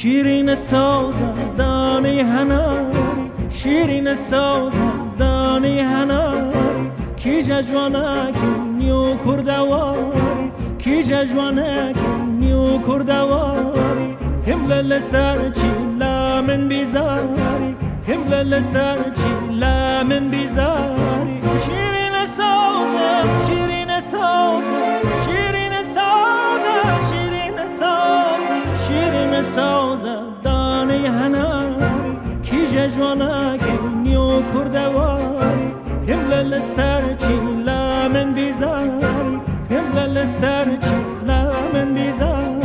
شیرین سازم دانه هناری شیرین سازم دانه هناری کی جوانکی نیو کردواری کی جوانکی نیو کردواری همل سر چیلا من بیزاری همل سر چیلا من بیزاری شیرین سازم شیرین سازم شیرین سازم شیرین سازم شیرین سازم دانه هناری کی جوانکی نیو کردواری همل سر چیلا من بیزاری همل سر چیلا من بیزاری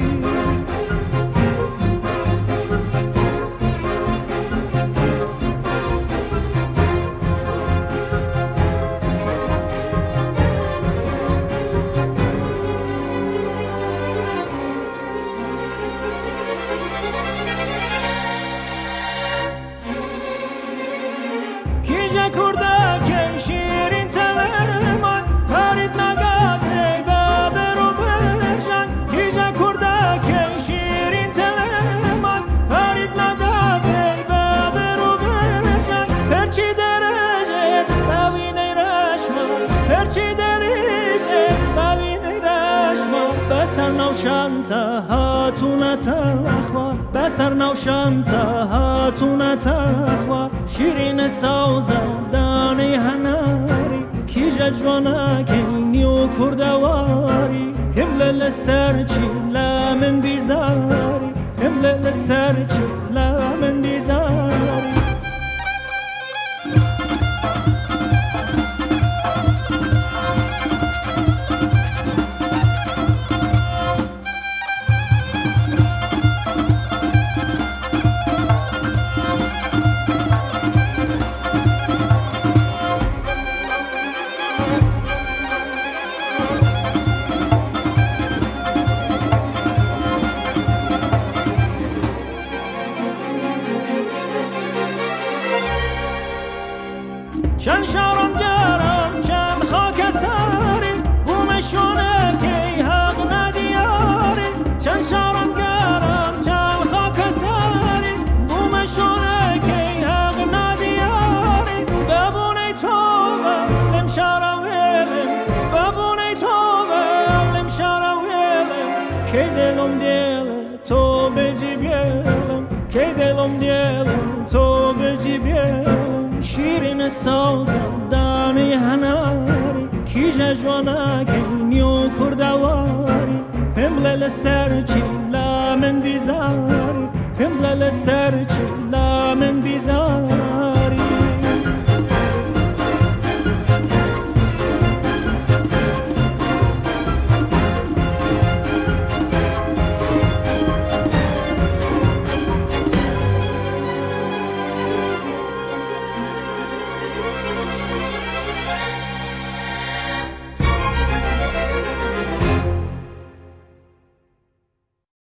کردک شیرین تلمان پرید نگاته بابر و برجن کیجا کردک شیرین تلمان پرید نگاته بابر و برجن پرچی درجت ببینی رشمان پرچی درجت ببینی رشمان بسر نوشم تا هاتون تخوا بسر نوشم تا هاتون تخوا شیرین سازم دانه هناری کی جوانکی نیو کردواری همل سر چیلا من بیزاری همل سر چیلا من بیزاری چند شارم گرم چند خاک ساری بومشونه که حق ندیاری چند شارم گرم چند خاک ساری بومشونه که حق ندیاری ببونی توبه لم شارا ویلم ببونی توبه لم شارا ویلم که دلم دیل تو بجی بیلم که دلم دیل تو بجی بیلم شیرین سازم دانه هناری کی جوانکی نیو کردواری همل سر چیلا من بیزاری همل سر چیلا